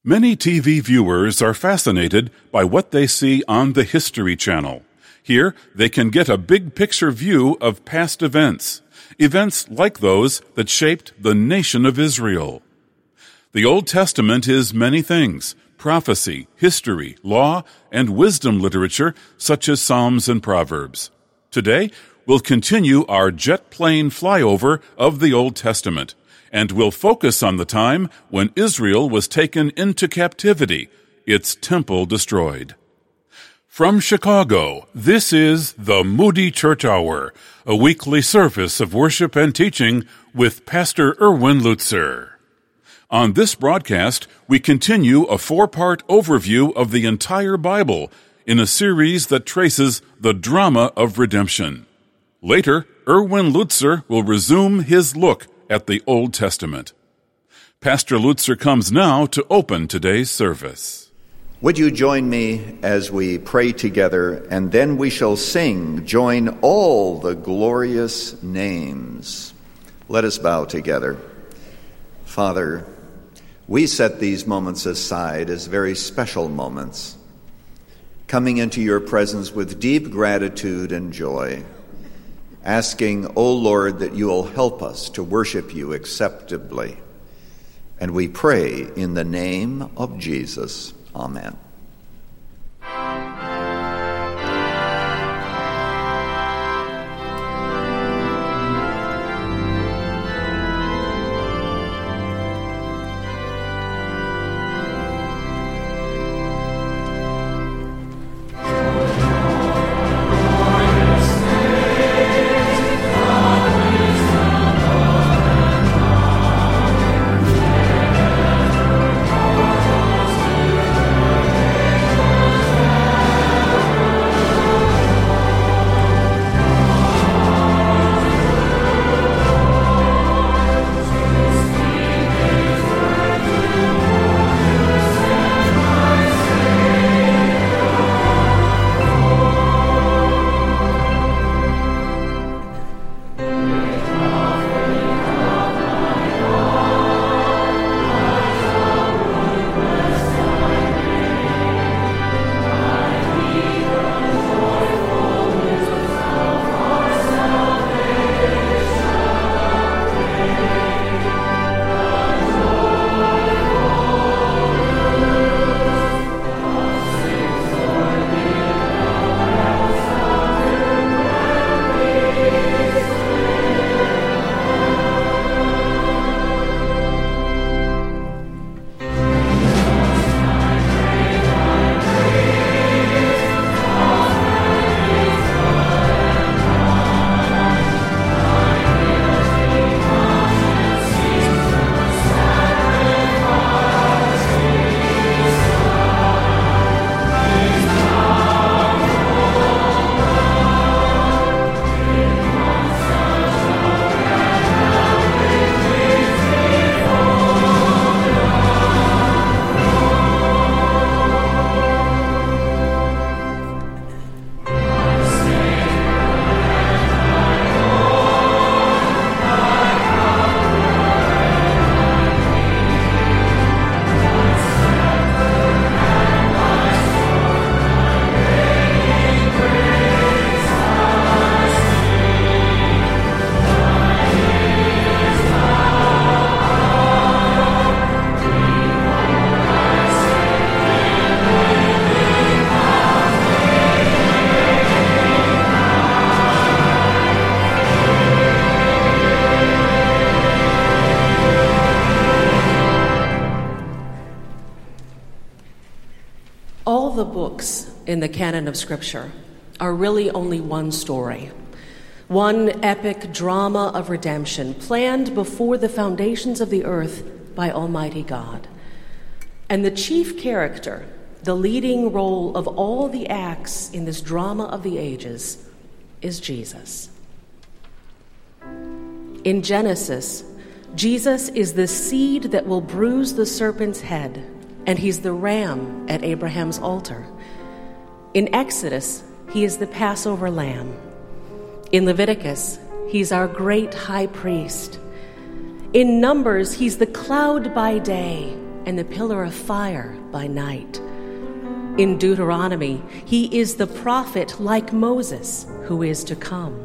Many TV viewers are fascinated by what they see on the History Channel. Here, they can get a big-picture view of past events like those that shaped the nation of Israel. The Old Testament is many things: prophecy, history, law, and wisdom literature such as Psalms and Proverbs. Today, we'll continue our jet plane flyover of the Old Testament, and we'll focus on the time when Israel was taken into captivity, its temple destroyed. From Chicago, this is the Moody Church Hour, a weekly service of worship and teaching with Pastor Erwin Lutzer. On this broadcast, we continue a 4-part overview of the entire Bible in a series that traces the drama of redemption. Later, Erwin Lutzer will resume his look at the Old Testament. Pastor Lutzer comes now to open today's service. Would you join me as we pray together, and then we shall sing, "Join all the glorious names." Let us bow together. Father, we set these moments aside as very special moments, coming into your presence with deep gratitude and joy, asking, O Lord, that you will help us to worship you acceptably. And we pray in the name of Jesus. Amen. The books in the canon of Scripture are really only one story, one epic drama of redemption planned before the foundations of the earth by Almighty God. And the chief character, the leading role of all the acts in this drama of the ages, is Jesus. In Genesis, Jesus is the seed that will bruise the serpent's head, and he's the ram at Abraham's altar. In Exodus, he is the Passover lamb. In Leviticus, he's our great high priest. In Numbers, he's the cloud by day and the pillar of fire by night. In Deuteronomy, he is the prophet like Moses who is to come.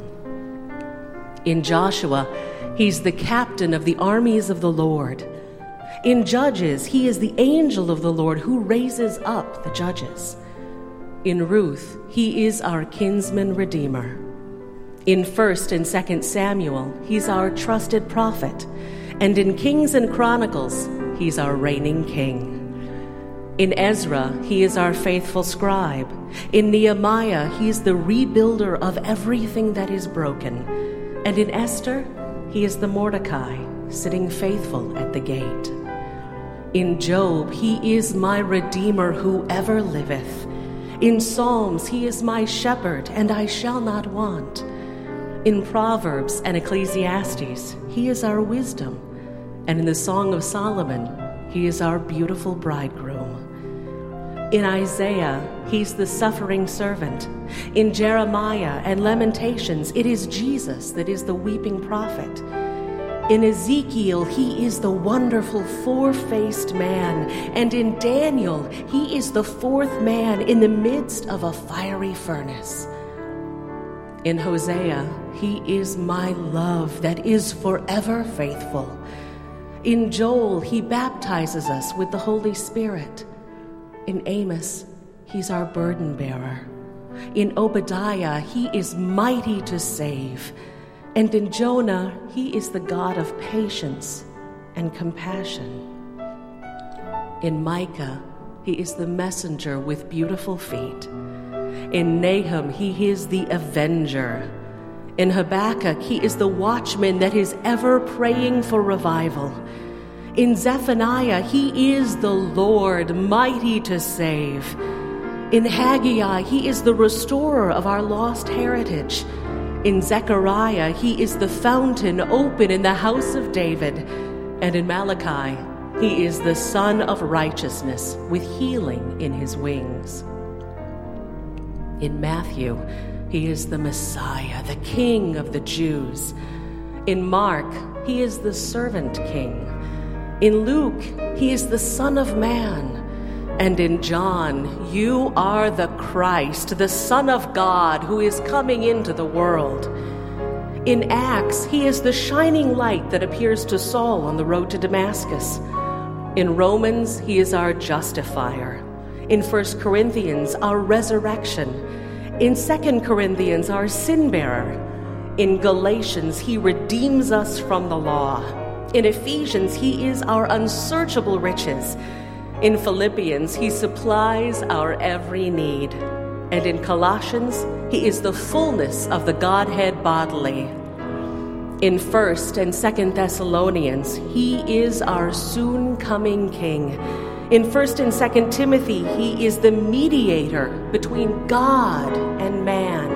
In Joshua, he's the captain of the armies of the Lord. In Judges, he is the angel of the Lord who raises up the judges. In Ruth, he is our kinsman redeemer. In 1 and 2 Samuel, he's our trusted prophet. And in Kings and Chronicles, he's our reigning king. In Ezra, he is our faithful scribe. In Nehemiah, he's the rebuilder of everything that is broken. And in Esther, he is the Mordecai, sitting faithful at the gate. In Job, he is my redeemer who ever liveth. In Psalms, he is my shepherd, and I shall not want. In Proverbs and Ecclesiastes, he is our wisdom. And in the Song of Solomon, he is our beautiful bridegroom. In Isaiah, he's the suffering servant. In Jeremiah and Lamentations, it is Jesus that is the weeping prophet. In Ezekiel, he is the wonderful four-faced man. And in Daniel, he is the fourth man in the midst of a fiery furnace. In Hosea, he is my love that is forever faithful. In Joel, he baptizes us with the Holy Spirit. In Amos, he's our burden bearer. In Obadiah, he is mighty to save. And in Jonah, he is the God of patience and compassion. In Micah, he is the messenger with beautiful feet. In Nahum, he is the avenger. In Habakkuk, he is the watchman that is ever praying for revival. In Zephaniah, he is the Lord, mighty to save. In Haggai, he is the restorer of our lost heritage. In Zechariah, he is the fountain open in the house of David. And in Malachi, he is the Son of righteousness with healing in his wings. In Matthew, he is the Messiah, the King of the Jews. In Mark, he is the servant king. In Luke, he is the Son of Man. And in John, you are the Christ, the Son of God, who is coming into the world. In Acts, he is the shining light that appears to Saul on the road to Damascus. In Romans, he is our justifier. In 1 Corinthians, our resurrection. In 2 Corinthians, our sin bearer. In Galatians, he redeems us from the law. In Ephesians, he is our unsearchable riches. In Philippians, he supplies our every need. And in Colossians, he is the fullness of the Godhead bodily. In 1 and 2 Thessalonians, he is our soon-coming King. In 1 and 2 Timothy, he is the mediator between God and man.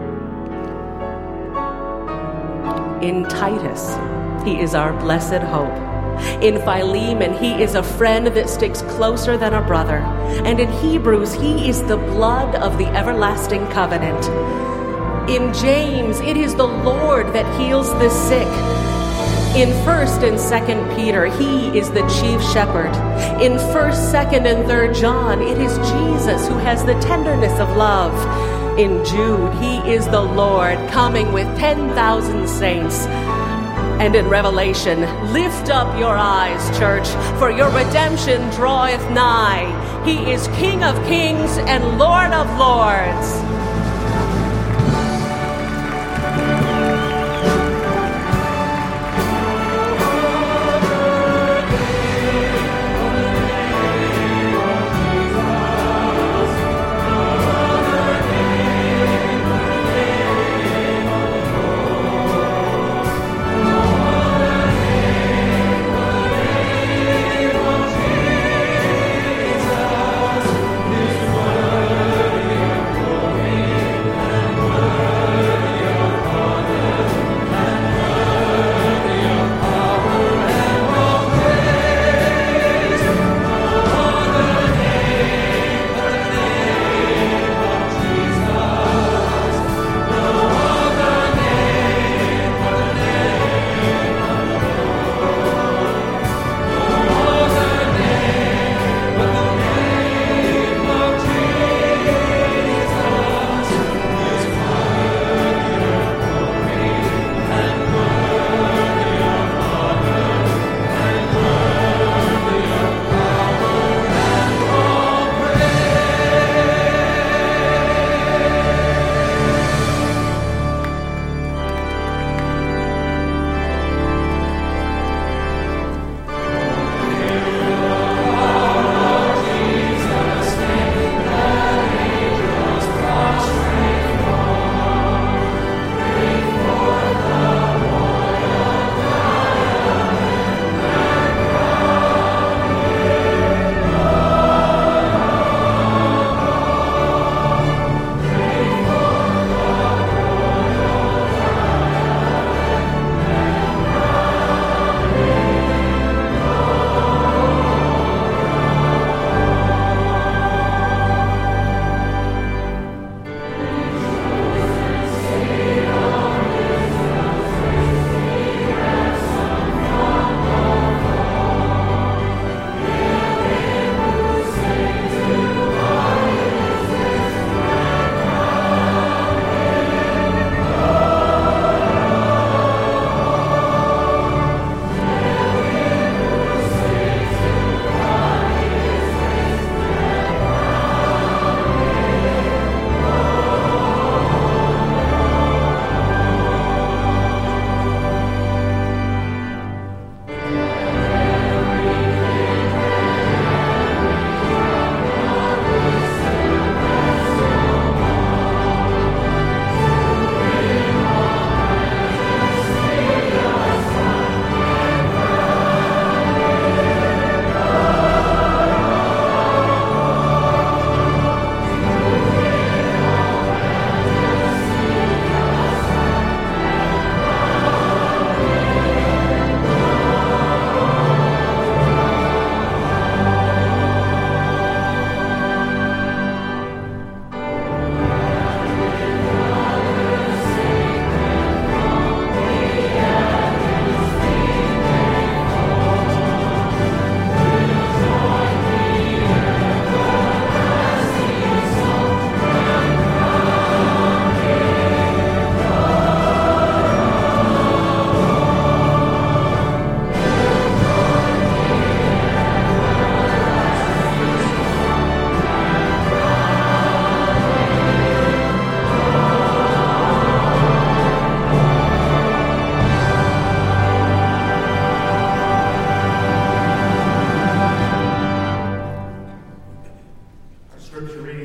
In Titus, he is our blessed hope. In Philemon, he is a friend that sticks closer than a brother. And in Hebrews, he is the blood of the everlasting covenant. In James, it is the Lord that heals the sick. In 1 and 2 Peter, he is the chief shepherd. In 1, 2, and 3 John, it is Jesus who has the tenderness of love. In Jude, he is the Lord coming with 10,000 saints. And in Revelation, lift up your eyes, church, for your redemption draweth nigh. He is King of kings and Lord of lords.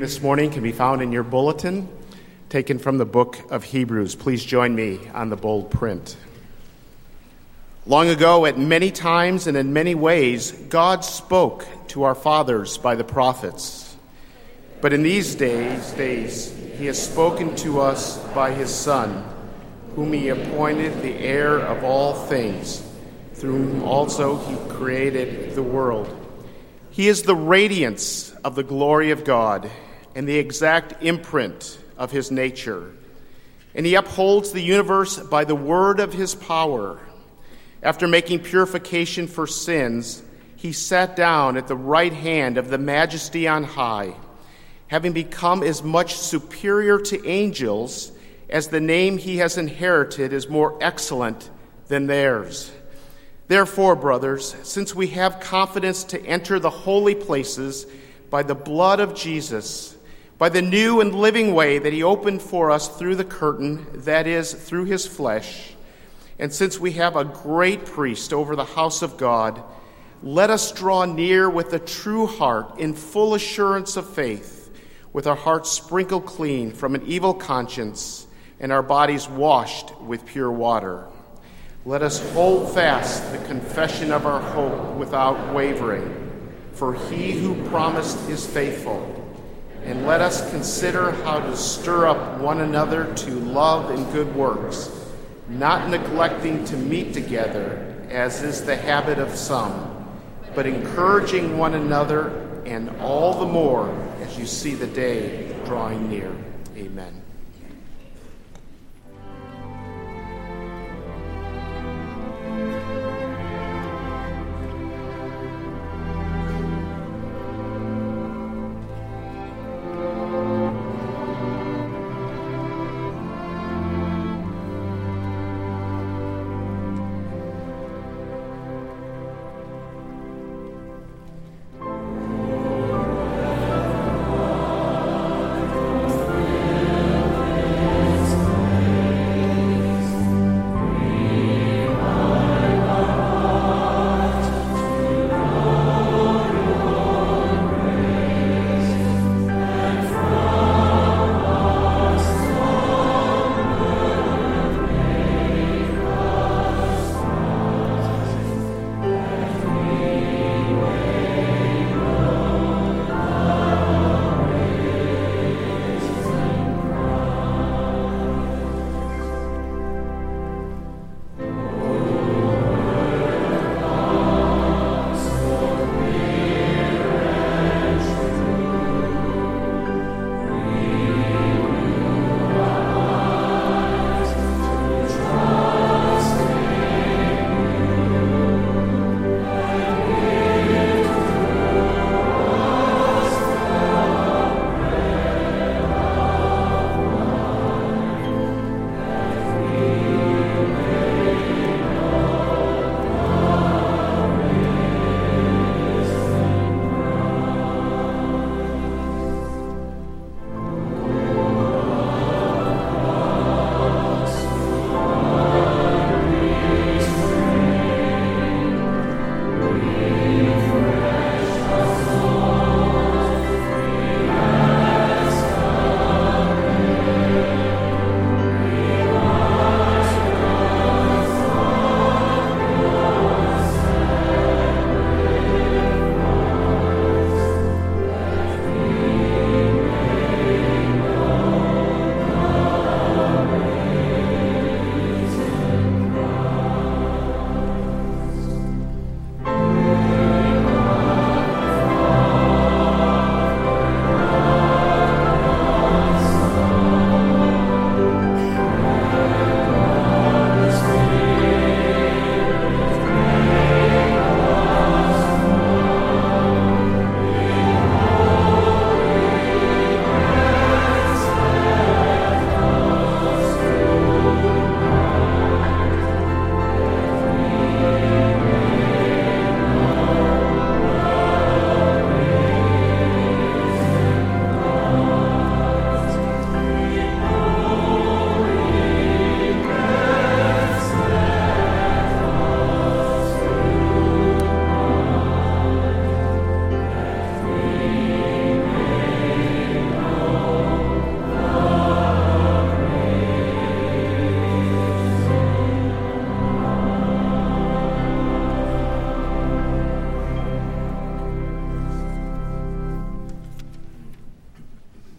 this morning can be found in your bulletin, taken from the book of Hebrews. Please join me on the bold print. Long ago, at many times and in many ways, God spoke to our fathers by the prophets. But in these days, he has spoken to us by his Son, whom he appointed the heir of all things, through whom also he created the world. He is the radiance of the glory of God and the exact imprint of his nature. And he upholds the universe by the word of his power. After making purification for sins, he sat down at the right hand of the Majesty on high, having become as much superior to angels as the name he has inherited is more excellent than theirs. Therefore, brothers, since we have confidence to enter the holy places by the blood of Jesus, by the new and living way that he opened for us through the curtain, that is, through his flesh, and since we have a great priest over the house of God, let us draw near with a true heart in full assurance of faith, with our hearts sprinkled clean from an evil conscience and our bodies washed with pure water. Let us hold fast the confession of our hope without wavering, for he who promised is faithful. And let us consider how to stir up one another to love and good works, not neglecting to meet together, as is the habit of some, but encouraging one another, and all the more as you see the day drawing near. Amen.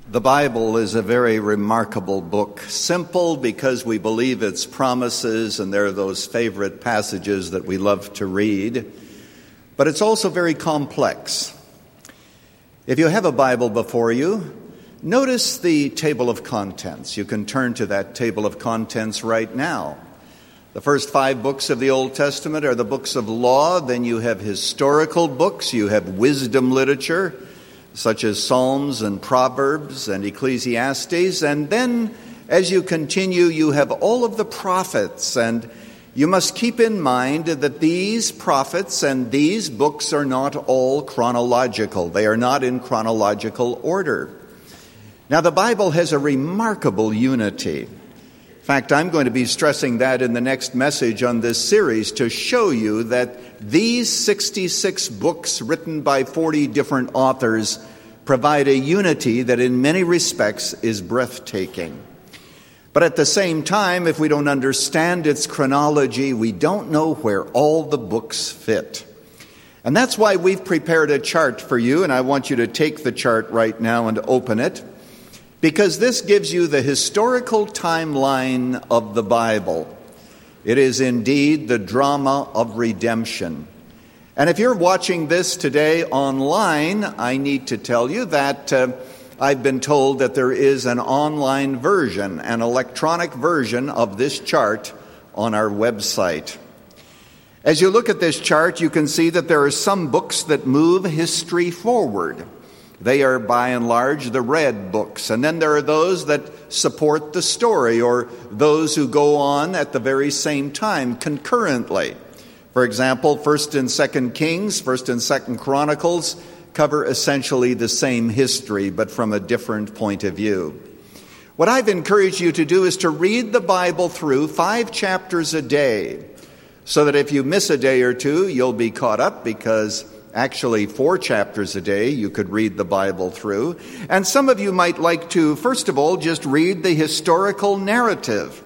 The Bible is a very remarkable book, simple because we believe its promises and there are those favorite passages that we love to read, but it's also very complex. If you have a Bible before you, notice the table of contents. You can turn to that table of contents right now. The first 5 books of the Old Testament are the books of law. Then you have historical books. You have wisdom literature, such as Psalms and Proverbs and Ecclesiastes. And then, as you continue, you have all of the prophets. And you must keep in mind that these prophets and these books are not all chronological. They are not in chronological order. Now, the Bible has a remarkable unity. In fact, I'm going to be stressing that in the next message on this series to show you that these 66 books written by 40 different authors provide a unity that in many respects is breathtaking. But at the same time, if we don't understand its chronology, we don't know where all the books fit. And that's why we've prepared a chart for you, and I want you to take the chart right now and open it, because this gives you the historical timeline of the Bible. It is indeed the drama of redemption. And if you're watching this today online, I need to tell you that I've been told that there is an online version, an electronic version of this chart on our website. As you look at this chart, you can see that there are some books that move history forward. They are, by and large, the red books. And then there are those that support the story, or those who go on at the very same time, concurrently. For example, 1st and 2nd Kings, 1st and 2nd Chronicles cover essentially the same history, but from a different point of view. What I've encouraged you to do is to read the Bible through 5 chapters a day, so that if you miss a day or two, you'll be caught up, because actually 4 chapters a day you could read the Bible through. And some of you might like to, first of all, just read the historical narrative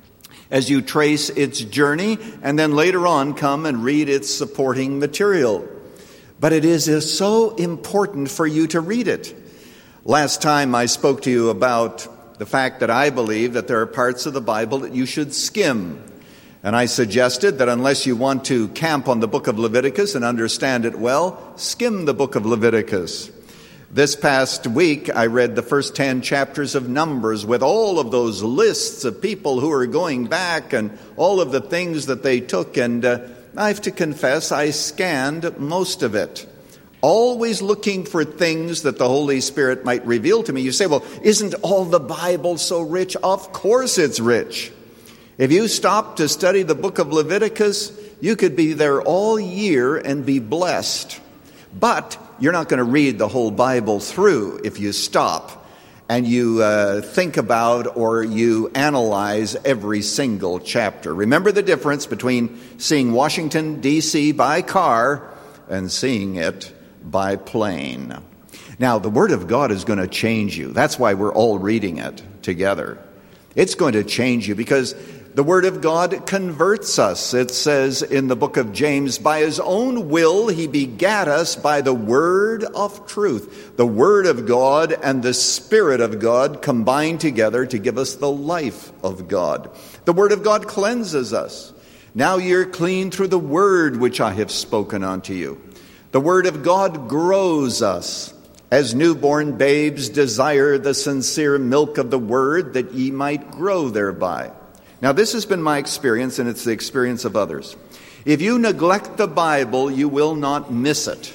as you trace its journey, and then later on come and read its supporting material. But it is so important for you to read it. Last time I spoke to you about the fact that I believe that there are parts of the Bible that you should skim. And I suggested that unless you want to camp on the book of Leviticus and understand it well, skim the book of Leviticus. This past week, I read the first 10 chapters of Numbers with all of those lists of people who are going back and all of the things that they took. And I have to confess, I scanned most of it, always looking for things that the Holy Spirit might reveal to me. You say, well, isn't all the Bible so rich? Of course it's rich. If you stop to study the book of Leviticus, you could be there all year and be blessed. But you're not going to read the whole Bible through if you stop and you think about or you analyze every single chapter. Remember the difference between seeing Washington, D.C. by car and seeing it by plane. Now, the Word of God is going to change you. That's why we're all reading it together. It's going to change you because the Word of God converts us. It says in the book of James, by His own will He begat us by the word of truth. The Word of God and the Spirit of God combine together to give us the life of God. The Word of God cleanses us. Now you're clean through the word which I have spoken unto you. The Word of God grows us. As newborn babes desire the sincere milk of the Word, that ye might grow thereby. Now, this has been my experience, and it's the experience of others. If you neglect the Bible, you will not miss it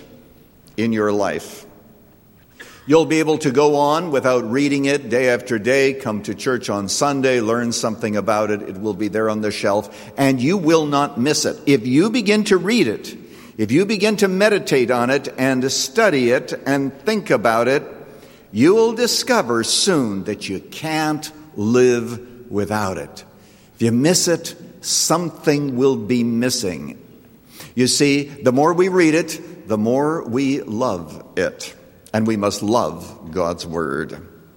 in your life. You'll be able to go on without reading it day after day, come to church on Sunday, learn something about it. It will be there on the shelf, and you will not miss it. If you begin to read it, if you begin to meditate on it and study it and think about it, you will discover soon that you can't live without it. If you miss it, something will be missing. You see, the more we read it, the more we love it. And we must love God's Word.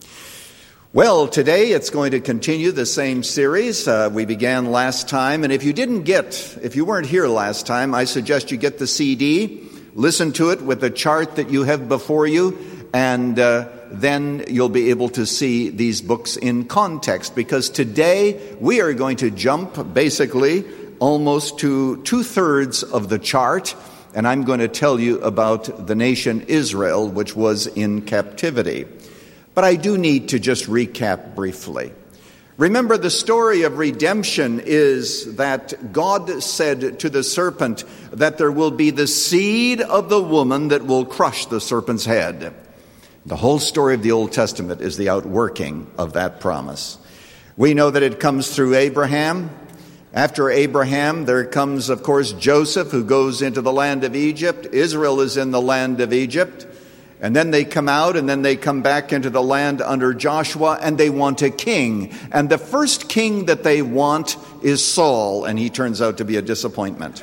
Well, today it's going to continue the same series we began last time. And if you weren't here last time, I suggest you get the CD, listen to it with the chart that you have before you, and then you'll be able to see these books in context, because today we are going to jump basically almost to 2/3 of the chart, and I'm going to tell you about the nation Israel, which was in captivity. But I do need to just recap briefly. Remember, the story of redemption is that God said to the serpent that there will be the seed of the woman that will crush the serpent's head. The whole story of the Old Testament is the outworking of that promise. We know that it comes through Abraham. After Abraham, there comes, of course, Joseph, who goes into the land of Egypt. Israel is in the land of Egypt. And then they come out, and then they come back into the land under Joshua, and they want a king. And the first king that they want is Saul, and he turns out to be a disappointment.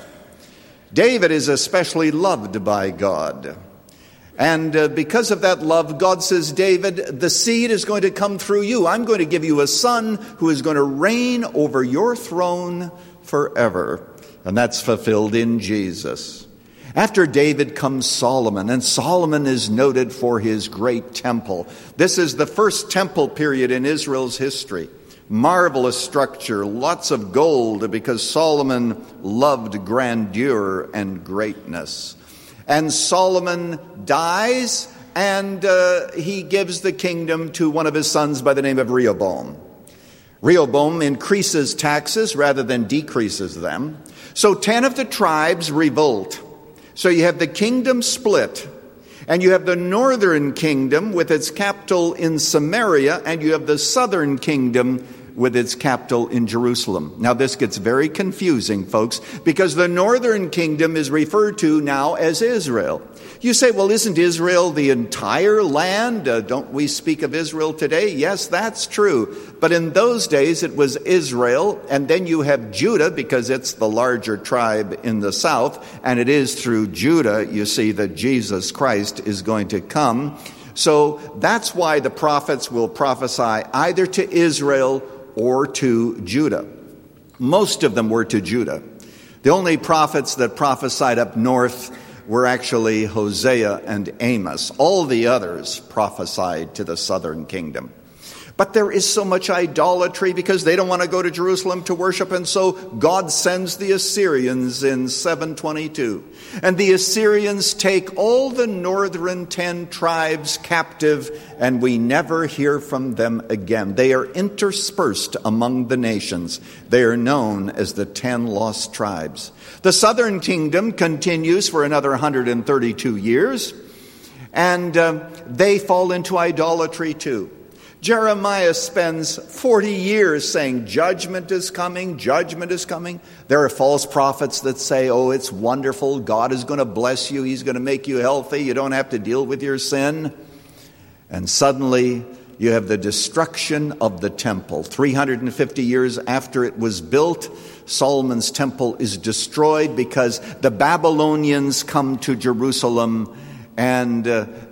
David is especially loved by God. And because of that love, God says, David, the seed is going to come through you. I'm going to give you a son who is going to reign over your throne forever. And that's fulfilled in Jesus. After David comes Solomon, and Solomon is noted for his great temple. This is the first temple period in Israel's history. Marvelous structure, lots of gold, because Solomon loved grandeur and greatness. And Solomon dies, and he gives the kingdom to one of his sons by the name of Rehoboam. Rehoboam increases taxes rather than decreases them. So 10 of the tribes revolt. So you have the kingdom split, and you have the northern kingdom with its capital in Samaria, and you have the southern kingdom with its capital in Jerusalem. Now this gets very confusing, folks, because the northern kingdom is referred to now as Israel. You say, well, isn't Israel the entire land? Don't we speak of Israel today? Yes, that's true. But in those days it was Israel, and then you have Judah, because it's the larger tribe in the south, and it is through Judah, you see, that Jesus Christ is going to come. So that's why the prophets will prophesy either to Israel or to Judah. Most of them were to Judah. The only prophets that prophesied up north were actually Hosea and Amos. All the others prophesied to the southern kingdom. But there is so much idolatry because they don't want to go to Jerusalem to worship, and so God sends the Assyrians in 722. And the Assyrians take all the northern 10 tribes captive, and we never hear from them again. They are interspersed among the nations. They are known as the 10 lost tribes. The southern kingdom continues for another 132 years, and they fall into idolatry too. Jeremiah spends 40 years saying, judgment is coming, judgment is coming. There are false prophets that say, oh, it's wonderful, God is going to bless you, He's going to make you healthy, you don't have to deal with your sin. And suddenly, you have the destruction of the temple. 350 years after it was built, Solomon's temple is destroyed because the Babylonians come to Jerusalem, and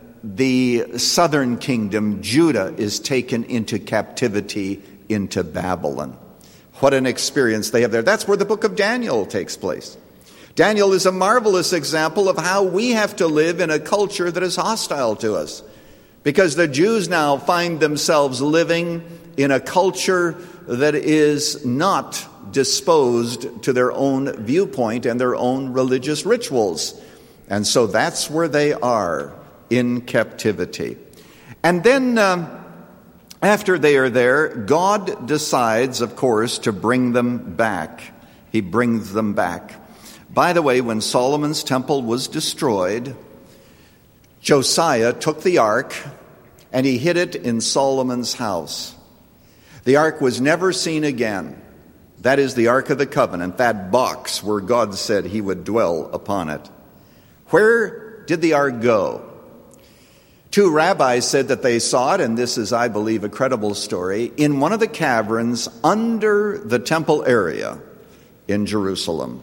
the southern kingdom, Judah, is taken into captivity into Babylon. What an experience they have there. That's where the book of Daniel takes place. Daniel is a marvelous example of how we have to live in a culture that is hostile to us, because the Jews now find themselves living in a culture that is not disposed to their own viewpoint and their own religious rituals. And so that's where they are, in captivity. And then after they are there, God decides, of course, to bring them back. He brings them back. By the way, when Solomon's temple was destroyed, Josiah took the ark and he hid it in Solomon's house. The ark was never seen again. That is the Ark of the Covenant, that box where God said He would dwell upon it. Where did the ark go? 2 rabbis said that they saw it, and this is, I believe, a credible story, in one of the caverns under the temple area in Jerusalem.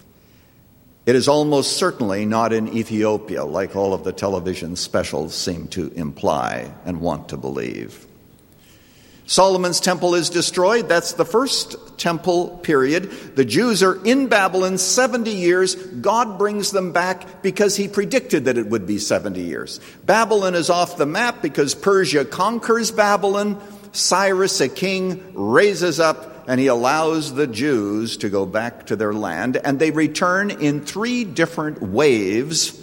It is almost certainly not in Ethiopia, like all of the television specials seem to imply and want to believe. Solomon's temple is destroyed. That's the first temple period. The Jews are in Babylon 70 years. God brings them back because he predicted that it would be 70 years. Babylon is off the map because Persia conquers Babylon. Cyrus, a king, raises up and he allows the Jews to go back to their land. And they return in 3 different waves,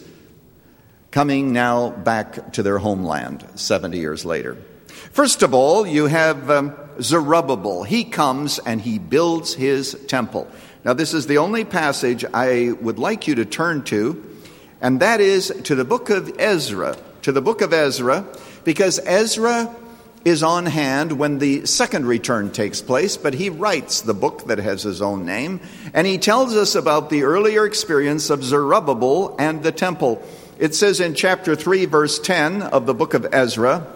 coming now back to their homeland 70 years later. First of all, you have Zerubbabel. He comes and he builds his temple. Now, this is the only passage I would like you to turn to, and that is to the book of Ezra. To the book of Ezra, because Ezra is on hand when the second return takes place, but he writes the book that has his own name, and he tells us about the earlier experience of Zerubbabel and the temple. It says in chapter 3, verse 10 of the book of Ezra,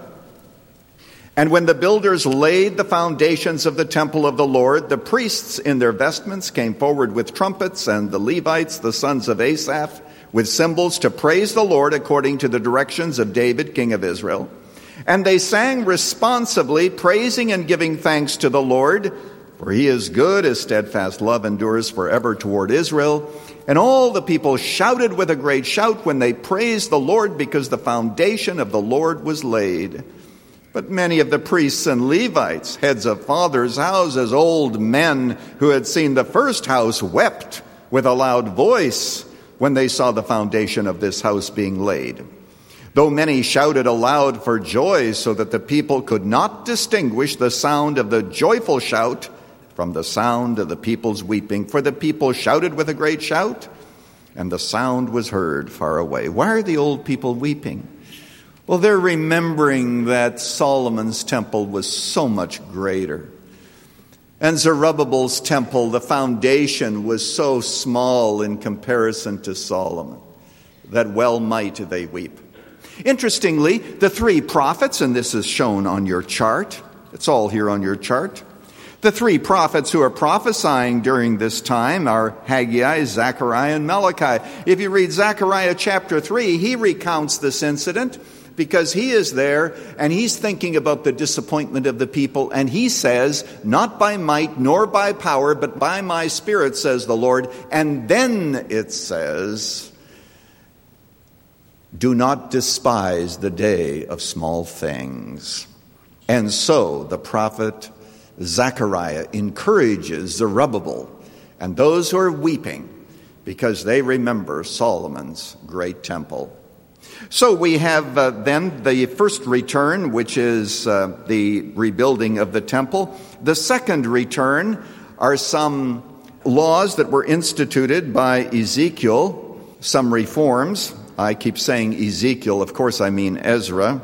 "And when the builders laid the foundations of the temple of the Lord, the priests in their vestments came forward with trumpets, and the Levites, the sons of Asaph, with cymbals to praise the Lord according to the directions of David, king of Israel. And they sang responsively, praising and giving thanks to the Lord, for he is good, his steadfast love endures forever toward Israel. And all the people shouted with a great shout when they praised the Lord, because the foundation of the Lord was laid. But many of the priests and Levites, heads of fathers' houses, old men who had seen the first house, wept with a loud voice when they saw the foundation of this house being laid. Though many shouted aloud for joy, so that the people could not distinguish the sound of the joyful shout from the sound of the people's weeping. For the people shouted with a great shout, and the sound was heard far away." Why are the old people weeping? Well, they're remembering that Solomon's temple was so much greater. And Zerubbabel's temple, the foundation, was so small in comparison to Solomon, that well might they weep. Interestingly, the 3 prophets, and this is shown on your chart, it's all here on your chart. The 3 prophets who are prophesying during this time are Haggai, Zechariah, and Malachi. If you read Zechariah chapter 3, he recounts this incident, because he is there and he's thinking about the disappointment of the people. And he says, "Not by might nor by power, but by my Spirit, says the Lord." And then it says, "Do not despise the day of small things." And so the prophet Zechariah encourages Zerubbabel and those who are weeping because they remember Solomon's great temple. So we have then the first return, which is the rebuilding of the temple. The second return are some laws that were instituted by Ezekiel, some reforms. I keep saying Ezekiel, of course I mean Ezra.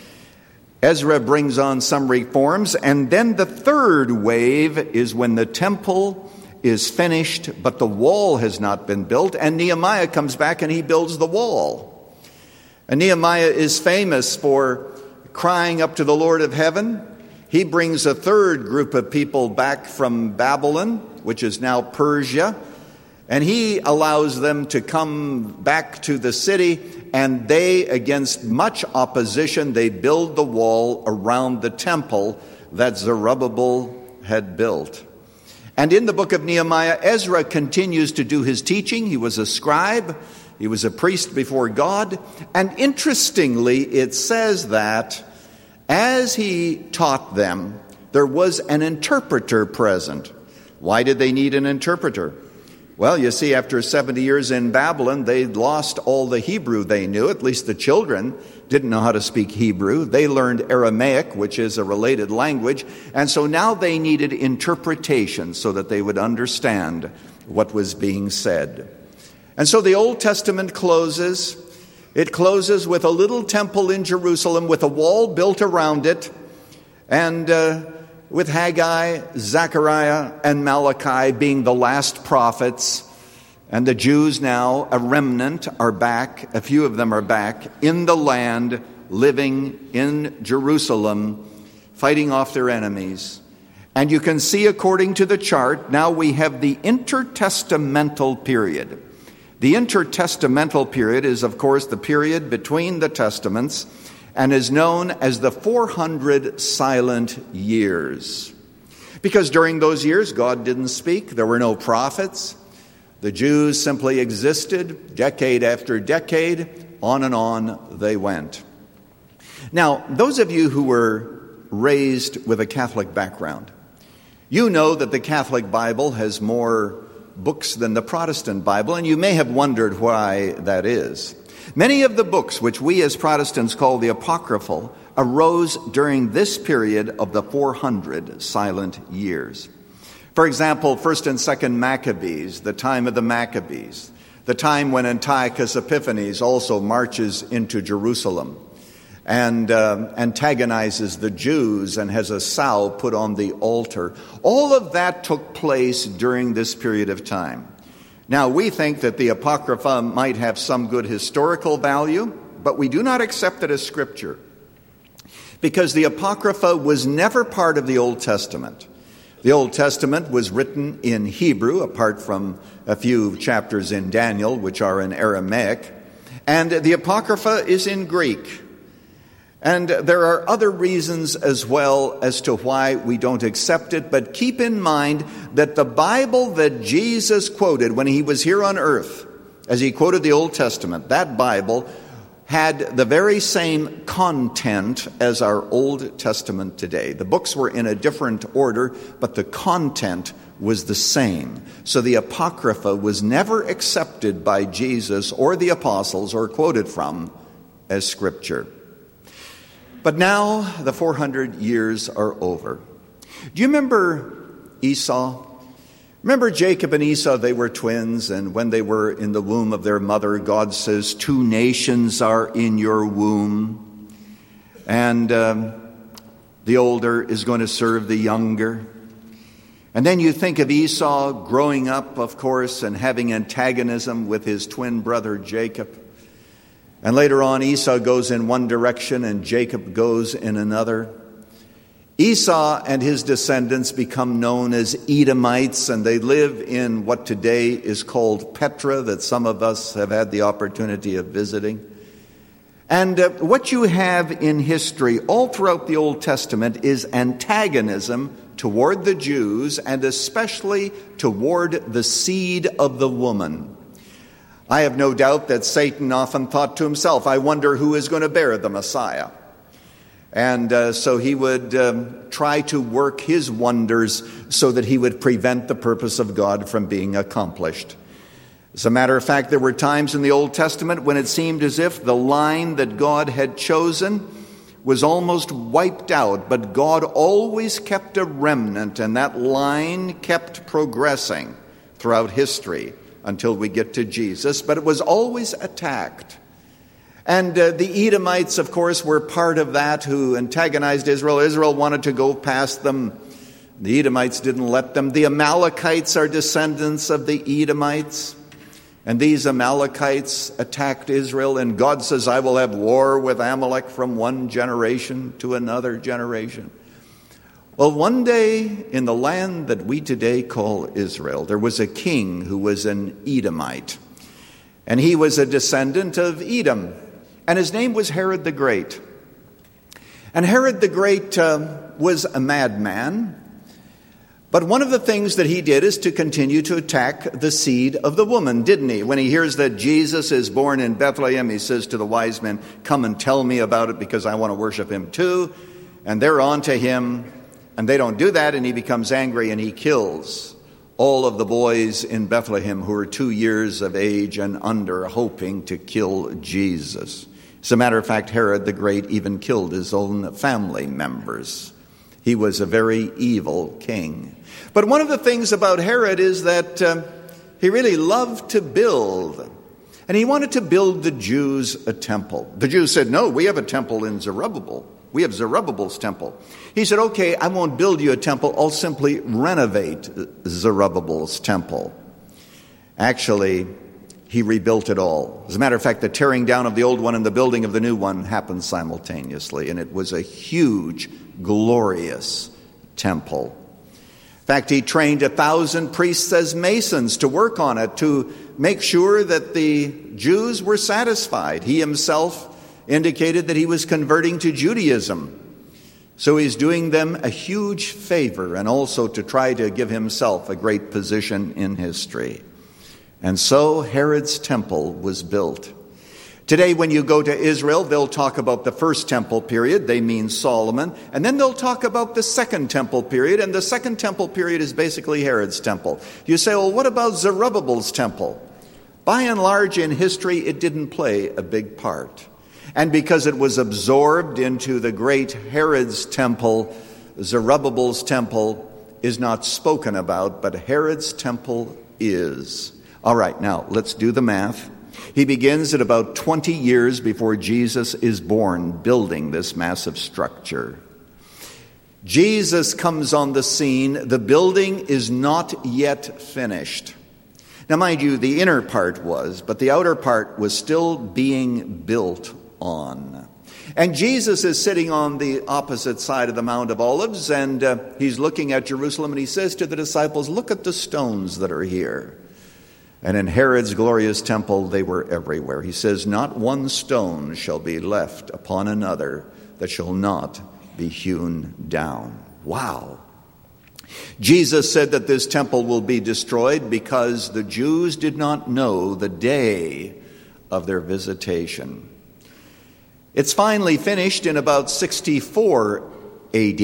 Ezra brings on some reforms, and then the third wave is when the temple is finished, but the wall has not been built, and Nehemiah comes back and he builds the wall. And Nehemiah is famous for crying up to the Lord of heaven. He brings a third group of people back from Babylon, which is now Persia, and he allows them to come back to the city, and they, against much opposition, they build the wall around the temple that Zerubbabel had built. And in the book of Nehemiah, Ezra continues to do his teaching. He was a scribe. He was a priest before God. And interestingly, it says that as he taught them, there was an interpreter present. Why did they need an interpreter? Well, you see, after 70 years in Babylon, they lost all the Hebrew they knew. At least the children didn't know how to speak Hebrew. They learned Aramaic, which is a related language. And so now they needed interpretation so that they would understand what was being said. And so the Old Testament closes. It closes with a little temple in Jerusalem with a wall built around it, and with Haggai, Zechariah, and Malachi being the last prophets. And the Jews now, a remnant, are back. A few of them are back in the land, living in Jerusalem, fighting off their enemies. And you can see, according to the chart, now we have the intertestamental period. The intertestamental period is, of course, the period between the Testaments. and is known as the 400 silent years. Because during those years, God didn't speak. There were no prophets. The Jews simply existed, decade after decade, on and on they went. Now, those of you who were raised with a Catholic background, you know that the Catholic Bible has more books than the Protestant Bible, and you may have wondered why that is. Many of the books which we as Protestants call the Apocryphal arose during this period of the 400 silent years. For example, 1st and 2nd Maccabees, the time of the Maccabees, the time when Antiochus Epiphanes also marches into Jerusalem and antagonizes the Jews and has a sow put on the altar. All of that took place during this period of time. Now, we think that the Apocrypha might have some good historical value, but we do not accept it as Scripture, because the Apocrypha was never part of the Old Testament. The Old Testament was written in Hebrew, apart from a few chapters in Daniel, which are in Aramaic, and the Apocrypha is in Greek. And there are other reasons as well as to why we don't accept it, but keep in mind that the Bible that Jesus quoted when he was here on earth, as he quoted the Old Testament, that Bible had the very same content as our Old Testament today. The books were in a different order, but the content was the same. So the Apocrypha was never accepted by Jesus or the apostles or quoted from as Scripture. But now the 400 years are over. Do you remember Esau? Remember Jacob and Esau? They were twins, and when they were in the womb of their mother, God says, 2 nations are in your womb. And the older is going to serve the younger. And then you think of Esau growing up, of course, and having antagonism with his twin brother Jacob. And later on, Esau goes in one direction and Jacob goes in another. Esau and his descendants become known as Edomites, and they live in what today is called Petra, that some of us have had the opportunity of visiting. And what you have in history all throughout the Old Testament is antagonism toward the Jews, and especially toward the seed of the woman. I have no doubt that Satan often thought to himself, I wonder who is going to bear the Messiah. And so he would try to work his wonders so that he would prevent the purpose of God from being accomplished. As a matter of fact, there were times in the Old Testament when it seemed as if the line that God had chosen was almost wiped out, but God always kept a remnant, and that line kept progressing throughout history until we get to Jesus, but it was always attacked. And the Edomites, of course, were part of that, who antagonized Israel. Israel wanted to go past them. The Edomites didn't let them. The Amalekites are descendants of the Edomites. And these Amalekites attacked Israel, and God says, I will have war with Amalek from one generation to another generation. Well, one day in the land that we today call Israel, there was a king who was an Edomite. And he was a descendant of Edom. And his name was Herod the Great. And Herod the Great was a madman. But one of the things that he did is to continue to attack the seed of the woman, didn't he? When he hears that Jesus is born in Bethlehem, he says to the wise men, come and tell me about it because I want to worship him too. And they're on to him. And they don't do that, and he becomes angry, and he kills all of the boys in Bethlehem who are 2 years of age and under, hoping to kill Jesus. As a matter of fact, Herod the Great even killed his own family members. He was a very evil king. But one of the things about Herod is that he really loved to build. And he wanted to build the Jews a temple. The Jews said, no, we have a temple in Zerubbabel. We have Zerubbabel's temple. He said, okay, I won't build you a temple. I'll simply renovate Zerubbabel's temple. Actually, he rebuilt it all. As a matter of fact, the tearing down of the old one and the building of the new one happened simultaneously. And it was a huge, glorious temple. In fact, he trained 1,000 priests as masons to work on it, to make sure that the Jews were satisfied. He himself indicated that he was converting to Judaism. So he's doing them a huge favor, and also to try to give himself a great position in history. And so Herod's temple was built. Today, when you go to Israel, they'll talk about the first temple period. They mean Solomon. And then they'll talk about the second temple period. And the second temple period is basically Herod's temple. You say, well, what about Zerubbabel's temple? By and large, in history, it didn't play a big part. And because it was absorbed into the great Herod's temple, Zerubbabel's temple is not spoken about, but Herod's temple is. All right, now let's do the math. He begins at about 20 years before Jesus is born, building this massive structure. Jesus comes on the scene. The building is not yet finished. Now, mind you, the inner part was, but the outer part was still being built on. And Jesus is sitting on the opposite side of the Mount of Olives, and he's looking at Jerusalem, and he says to the disciples, look at the stones that are here. And in Herod's glorious temple, they were everywhere. He says, not one stone shall be left upon another that shall not be hewn down. Wow. Jesus said that this temple will be destroyed because the Jews did not know the day of their visitation. It's finally finished in about 64 AD.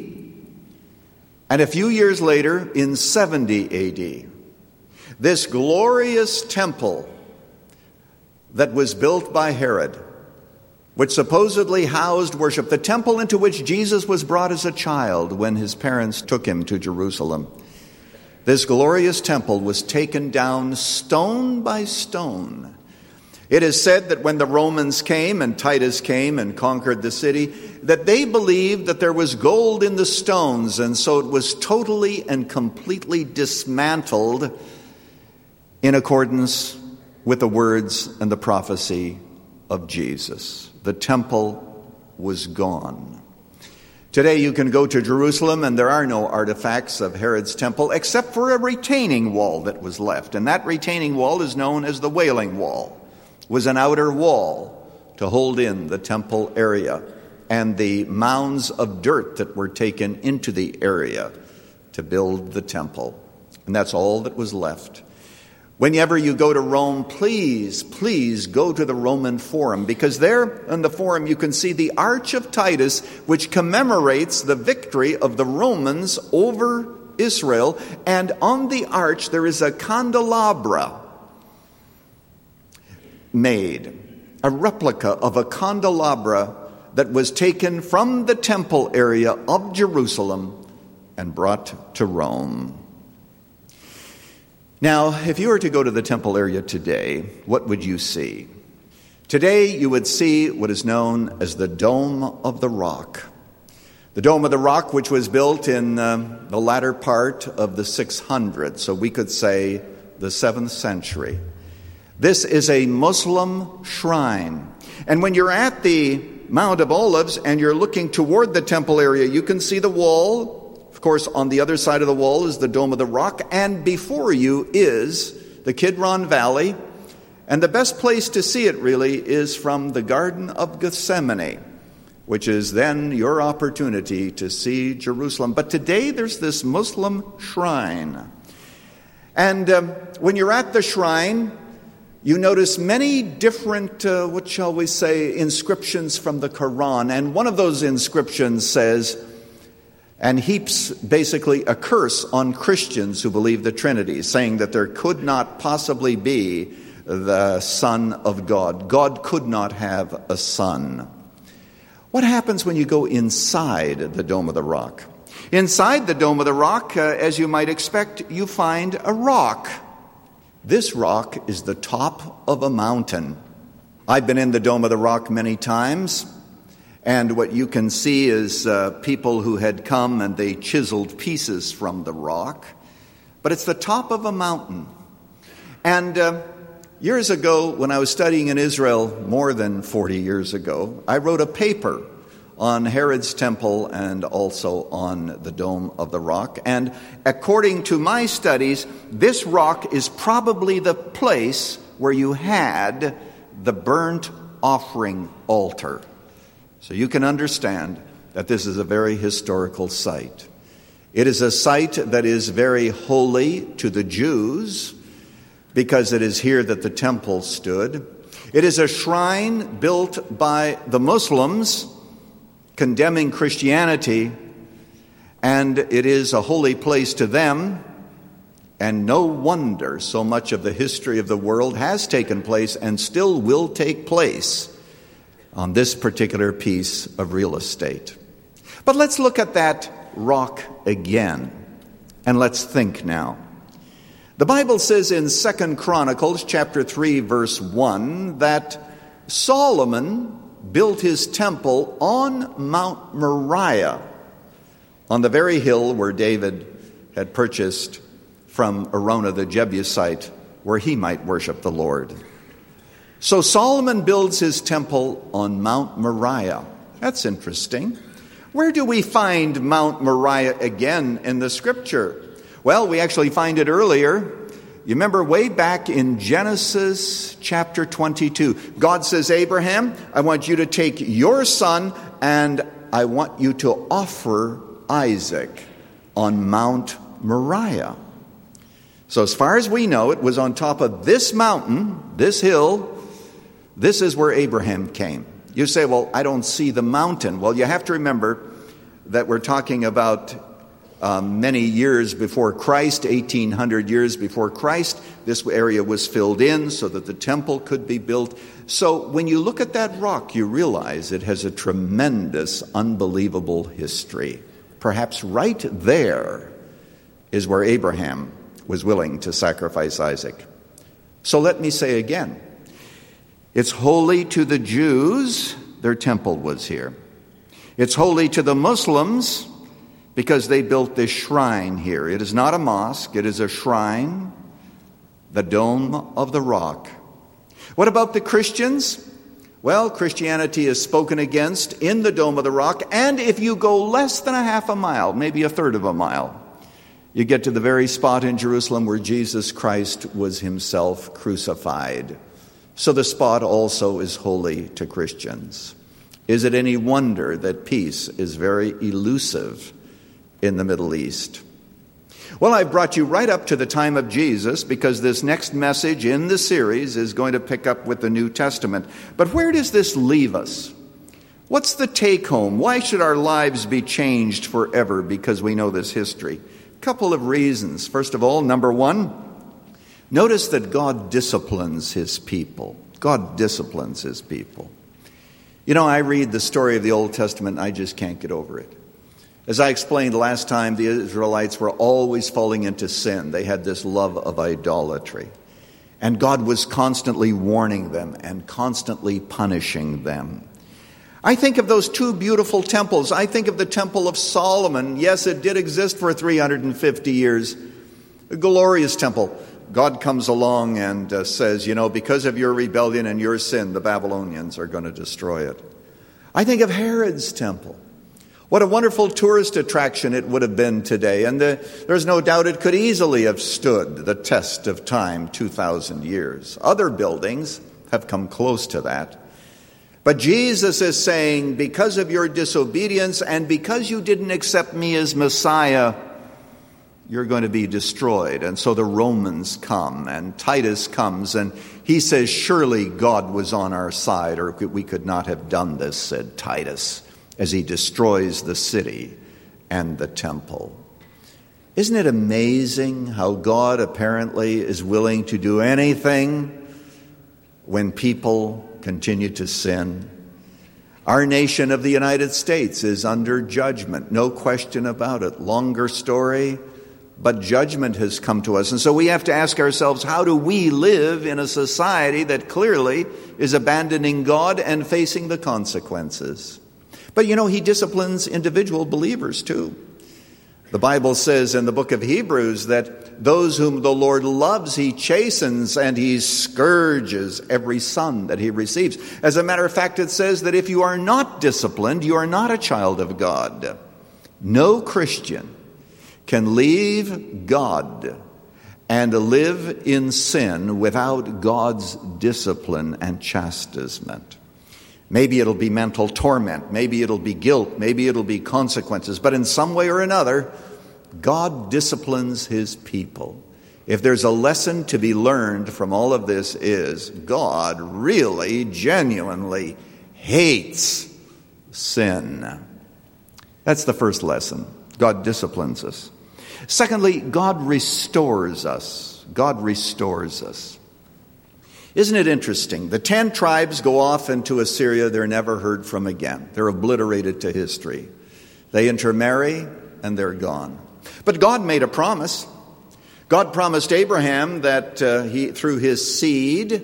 And a few years later, in 70 AD, this glorious temple that was built by Herod, which supposedly housed worship, the temple into which Jesus was brought as a child when his parents took him to Jerusalem, this glorious temple was taken down stone by stone. It is said that when the Romans came and Titus came and conquered the city, that they believed that there was gold in the stones, and so it was totally and completely dismantled in accordance with the words and the prophecy of Jesus. The temple was gone. Today you can go to Jerusalem and there are no artifacts of Herod's temple except for a retaining wall that was left. And that retaining wall is known as the Wailing Wall. It was an outer wall to hold in the temple area and the mounds of dirt that were taken into the area to build the temple. And that's all that was left. Whenever you go to Rome, please go to the Roman Forum, because there in the Forum you can see the Arch of Titus, which commemorates the victory of the Romans over Israel. And on the arch there is a candelabra made, a replica of a candelabra that was taken from the temple area of Jerusalem and brought to Rome. Now, if you were to go to the temple area today, what would you see? Today, you would see what is known as the Dome of the Rock. The Dome of the Rock, which was built in the latter part of the 600s, so we could say the 7th century. This is a Muslim shrine. And when you're at the Mount of Olives and you're looking toward the temple area, you can see the wall. Of course, on the other side of the wall is the Dome of the Rock, and before you is the Kidron Valley. And the best place to see it, really, is from the Garden of Gethsemane, which is then your opportunity to see Jerusalem. But today there's this Muslim shrine. And when you're at the shrine, you notice many different, inscriptions from the Quran. And one of those inscriptions says, and heaps basically a curse on Christians who believe the Trinity, saying that there could not possibly be the Son of God. God could not have a son. What happens when you go inside the Dome of the Rock? Inside the Dome of the Rock, as you might expect, you find a rock. This rock is the top of a mountain. I've been in the Dome of the Rock many times. And what you can see is people who had come and they chiseled pieces from the rock. But it's the top of a mountain. And years ago, when I was studying in Israel, more than 40 years ago, I wrote a paper on Herod's temple and also on the Dome of the Rock. And according to my studies, this rock is probably the place where you had the burnt offering altar. So you can understand that this is a very historical site. It is a site that is very holy to the Jews because it is here that the temple stood. It is a shrine built by the Muslims condemning Christianity, and it is a holy place to them. And no wonder so much of the history of the world has taken place and still will take place on this particular piece of real estate. But let's look at that rock again, and let's think now. The Bible says in 2 Chronicles chapter 3 verse 1 that Solomon built his temple on Mount Moriah, on the very hill where David had purchased from Araunah the Jebusite, where he might worship the Lord. So Solomon builds his temple on Mount Moriah. That's interesting. Where do we find Mount Moriah again in the Scripture? Well, we actually find it earlier. You remember way back in Genesis chapter 22. God says, Abraham, I want you to take your son and I want you to offer Isaac on Mount Moriah. So as far as we know, it was on top of this mountain, this hill. This is where Abraham came. You say, well, I don't see the mountain. Well, you have to remember that we're talking about many years before Christ, 1,800 years before Christ. This area was filled in so that the temple could be built. So when you look at that rock, you realize it has a tremendous, unbelievable history. Perhaps right there is where Abraham was willing to sacrifice Isaac. So let me say again, it's holy to the Jews, their temple was here. It's holy to the Muslims because they built this shrine here. It is not a mosque, it is a shrine, the Dome of the Rock. What about the Christians? Well, Christianity is spoken against in the Dome of the Rock, and if you go less than a half a mile, maybe a third of a mile, you get to the very spot in Jerusalem where Jesus Christ was himself crucified. So the spot also is holy to Christians. Is it any wonder that peace is very elusive in the Middle East? Well, I've brought you right up to the time of Jesus because this next message in the series is going to pick up with the New Testament. But where does this leave us? What's the take home? Why should our lives be changed forever because we know this history? Couple of reasons. First of all, number one, notice that God disciplines his people. God disciplines his people. You know, I read the story of the Old Testament and I just can't get over it. As I explained last time, the Israelites were always falling into sin. They had this love of idolatry. And God was constantly warning them and constantly punishing them. I think of those two beautiful temples. I think of the Temple of Solomon. Yes, it did exist for 350 years. A glorious temple. God comes along and says, you know, because of your rebellion and your sin, the Babylonians are going to destroy it. I think of Herod's temple. What a wonderful tourist attraction it would have been today. And there's no doubt it could easily have stood the test of time, 2,000 years. Other buildings have come close to that. But Jesus is saying, because of your disobedience and because you didn't accept me as Messiah, you're going to be destroyed. And so the Romans come and Titus comes and he says, surely God was on our side or we could not have done this, said Titus, as he destroys the city and the temple. Isn't it amazing how God apparently is willing to do anything when people continue to sin? Our nation of the United States is under judgment, no question about it. Longer story, but judgment has come to us. And so we have to ask ourselves, how do we live in a society that clearly is abandoning God and facing the consequences? But you know, he disciplines individual believers too. The Bible says in the book of Hebrews that those whom the Lord loves, he chastens and he scourges every son that he receives. As a matter of fact, it says that if you are not disciplined, you are not a child of God. No Christian can leave God and live in sin without God's discipline and chastisement. Maybe it'll be mental torment. Maybe it'll be guilt. Maybe it'll be consequences. But in some way or another, God disciplines his people. If there's a lesson to be learned from all of this is God really, genuinely hates sin. That's the first lesson. God disciplines us. Secondly, God restores us. God restores us. Isn't it interesting? The 10 tribes go off into Assyria. They're never heard from again. They're obliterated to history. They intermarry and they're gone. But God made a promise. God promised Abraham that through his seed,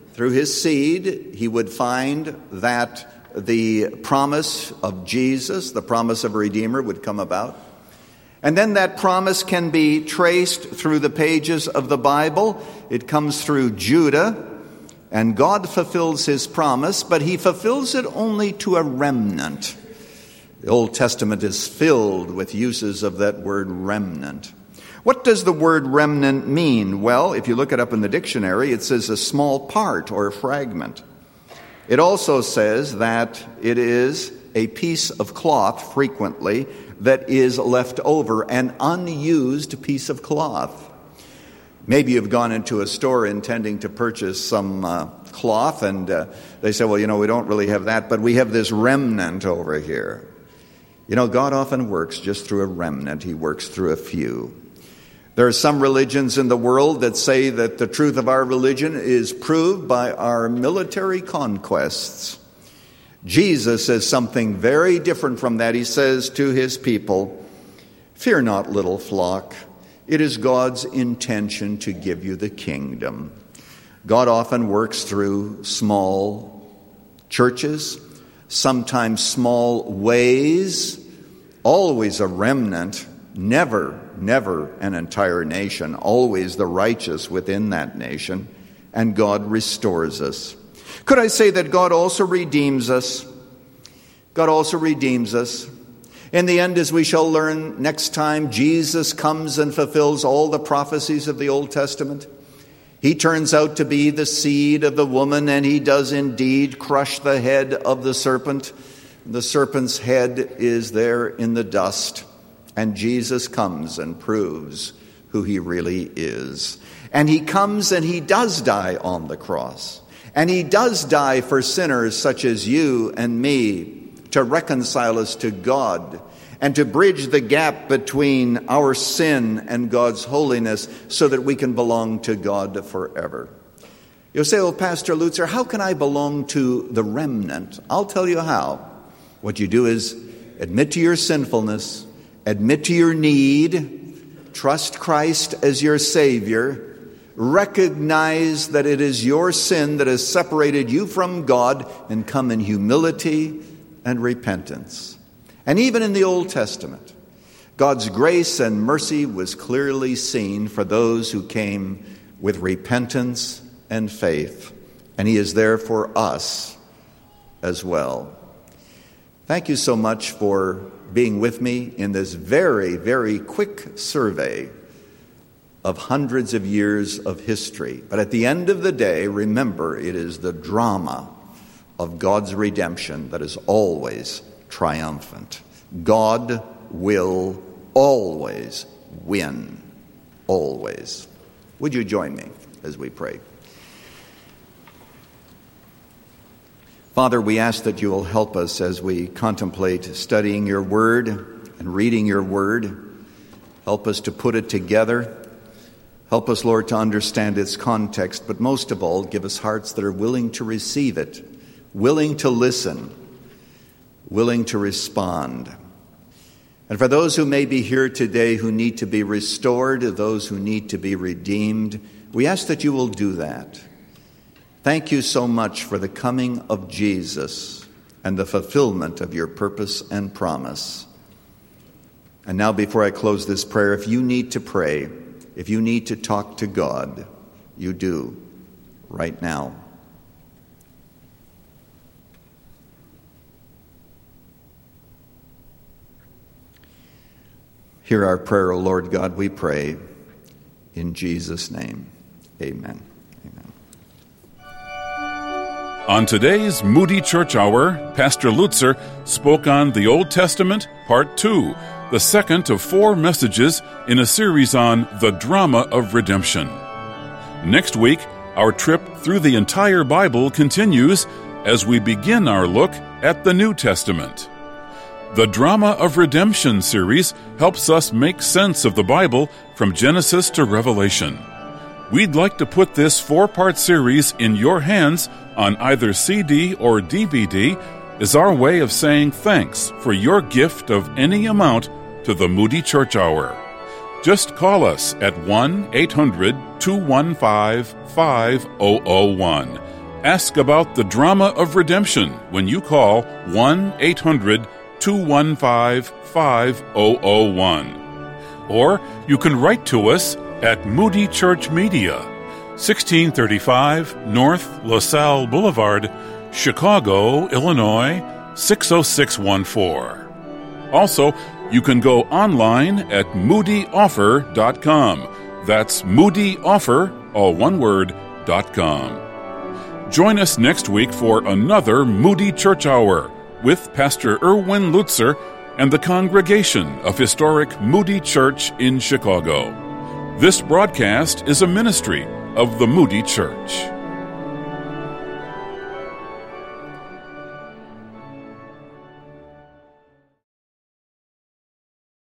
he would find that the promise of Jesus, the promise of a Redeemer, would come about. And then that promise can be traced through the pages of the Bible. It comes through Judah, and God fulfills his promise, but he fulfills it only to a remnant. The Old Testament is filled with uses of that word remnant. What does the word remnant mean? Well, if you look it up in the dictionary, it says a small part or a fragment. It also says that it is a piece of cloth, frequently, that is left over, an unused piece of cloth. Maybe you've gone into a store intending to purchase some cloth, and they say, well, we don't really have that, but we have this remnant over here. God often works just through a remnant. He works through a few. There are some religions in the world that say that the truth of our religion is proved by our military conquests. Jesus says something very different from that. He says to his people, "Fear not, little flock. It is God's intention to give you the kingdom." God often works through small churches, sometimes small ways, always a remnant, never an entire nation, always the righteous within that nation, and God restores us. Could I say that God also redeems us? God also redeems us. In the end, as we shall learn next time, Jesus comes and fulfills all the prophecies of the Old Testament. He turns out to be the seed of the woman, and he does indeed crush the head of the serpent. The serpent's head is there in the dust, and Jesus comes and proves who he really is. And he comes and he does die on the cross. And he does die for sinners such as you and me, to reconcile us to God and to bridge the gap between our sin and God's holiness so that we can belong to God forever. You'll say, "Oh, Pastor Lutzer, how can I belong to the remnant?" I'll tell you how. What you do is admit to your sinfulness, admit to your need, trust Christ as your Savior, recognize that it is your sin that has separated you from God, and come in humility and repentance. And even in the Old Testament, God's grace and mercy was clearly seen for those who came with repentance and faith, and he is there for us as well. Thank you so much for being with me in this very, very quick survey of hundreds of years of history. But at the end of the day, remember, it is the drama of God's redemption that is always triumphant. God will always win. Always. Would you join me as we pray? Father, we ask that you will help us as we contemplate studying your word and reading your word. Help us to put it together. Help us, Lord, to understand its context, but most of all, give us hearts that are willing to receive it, willing to listen, willing to respond. And for those who may be here today who need to be restored, those who need to be redeemed, we ask that you will do that. Thank you so much for the coming of Jesus and the fulfillment of your purpose and promise. And now, before I close this prayer, if you need to pray, if you need to talk to God, you do right now. Hear our prayer, O Lord God, we pray. In Jesus' name, amen. Amen. On today's Moody Church Hour, Pastor Lutzer spoke on the Old Testament, Part 2, the second of 4 messages in a series on the drama of redemption. Next week, our trip through the entire Bible continues as we begin our look at the New Testament. The Drama of Redemption series helps us make sense of the Bible from Genesis to Revelation. We'd like to put this 4-part series in your hands on either CD or DVD as our way of saying thanks for your gift of any amount to the Moody Church Hour. Just call us at 1-800-215-5001. Ask about the drama of redemption when you call 1-800-215-5001. Or you can write to us at Moody Church Media, 1635 North LaSalle Boulevard, Chicago, Illinois, 60614. Also, you can go online at moodyoffer.com. That's moodyoffer, all one word, .com. Join us next week for another Moody Church Hour with Pastor Erwin Lutzer and the congregation of historic Moody Church in Chicago. This broadcast is a ministry of the Moody Church.